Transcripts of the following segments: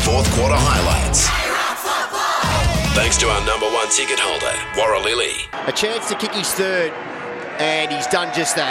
Fourth quarter highlights. Thanks to our number one ticket holder, Warralili. A chance to kick his third, and he's done just that.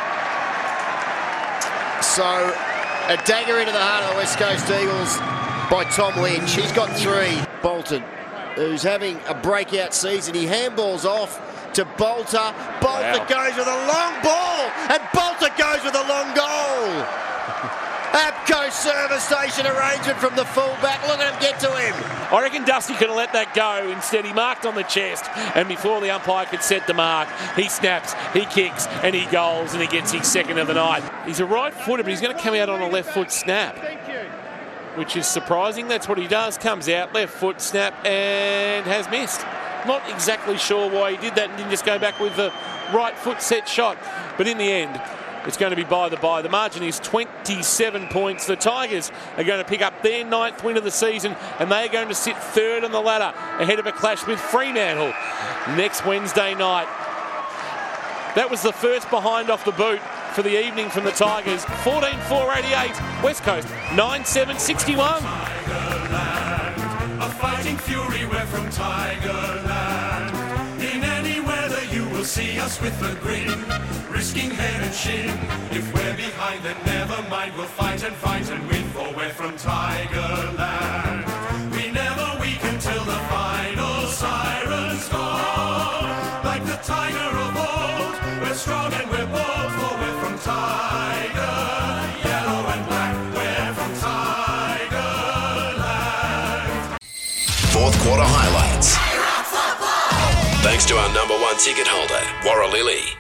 So, a dagger into the heart of the West Coast Eagles by Tom Lynch. He's got three. Bolton, who's having a breakout season. He handballs off to Bolter. Bolter goes with a long ball, and Bolter goes with a long goal. APCO service station arrangement from the fullback. Look at him get to him. I reckon Dusty could have let that go. Instead, he marked on the chest, and before the umpire could set the mark, he snaps, he kicks, and he goals, and he gets his second of the night. He's a right footer, but he's going to come out on a left foot snap, which is surprising. That's what he does. Comes out, left foot snap, and has missed. Not exactly sure why he did that and didn't just go back with the right foot set shot. But in the end, it's going to be by the by. The margin is 27 points. The Tigers are going to pick up their 9th win of the season, and they are going to sit third on the ladder ahead of a clash with Fremantle next Wednesday night. That was the first behind off the boot for the evening from the Tigers. 14-4-88. West Coast 9-7-61. A fighting fury, we're from Tigerland. In any weather you will see us with a grin, risking head and shin. If we're behind, then never mind, we'll fight and win, for we're from Tigerland. We never weaken till the final siren's gone. Like the tiger of old, we're strong and we're bold, for we're from Tiger. Yellow and black, we're from Tigerland. Fourth quarter highlights. Thanks to our number one ticket holder, Warralili.